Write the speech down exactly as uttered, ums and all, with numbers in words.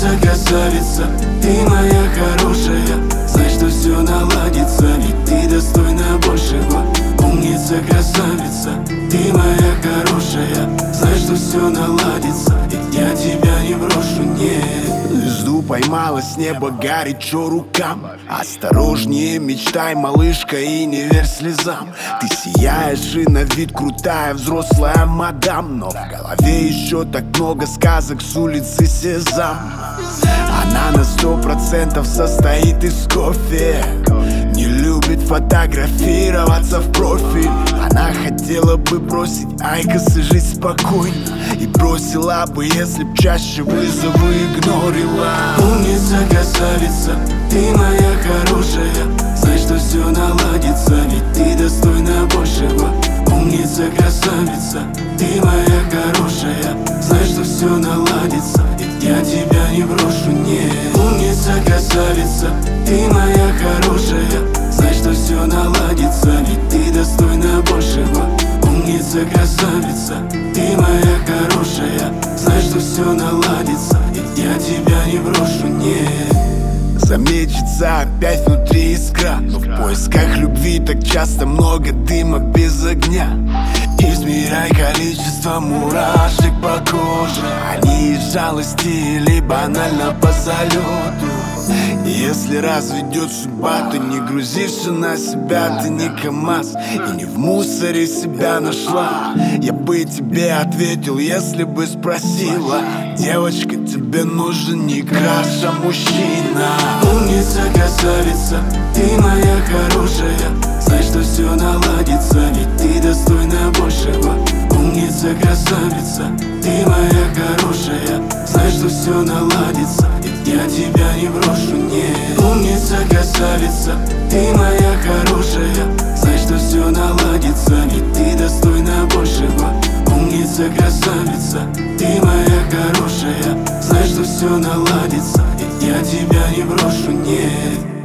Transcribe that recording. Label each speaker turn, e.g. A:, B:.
A: Умница, красавица, ты моя хорошая. Знай, что все наладится, ведь ты достойна большего. Умница, красавица, ты моя хорошая. Знай, что все наладится, ведь я тебя не брошу, нет.
B: Звезду поймала с неба горячо рукам. Осторожнее мечтай, малышка, и не верь слезам. Ты сияешь и на вид крутая взрослая мадам, но в голове еще так много сказок с улицы Сезам. Она на сто процентов состоит из кофе, не любит фотографироваться в профиль. Она хотела бы бросить айкос и жить спокойно, и бросила бы, если б чаще вызовы игнорила.
A: Умница, красавица, ты моя хорошая. Знай, что все наладится, ведь ты достойна большего. Умница, красавица, ты моя хорошая. Знай, что все наладится, ведь я тебя не брошу, нет. Умница, красавица, ты моя хорошая. Знай, что все наладится, ведь ты достойна большего. Умница, красавица, ты моя хорошая. Знай, что все наладится, ведь я тебя не брошу, нет.
B: Замечется опять внутри искра, но в поисках любви так часто много дыма без огня. Измеряй количество мурашек по коже, они из жалости или банально по залету. Если разведет судьба, то не грузи все на себя. Ты не КамАЗ и не в мусоре себя нашла. Я бы тебе ответил, если бы спросила: девочка, тебе нужен не краш, а мужчина.
A: Умница, красавица, ты моя хорошая. Знай, что все наладится, ведь ты достойна большего. Умница, красавица, ты моя хорошая. Знай, что все наладится, ведь я тебя не брошу, нет. Умница, красавица, ты моя хорошая. Знай, что все наладится, ведь ты достойна большего. Умница, красавица, ты моя хорошая. Знай, что все наладится, ведь я тебя не брошу, нет.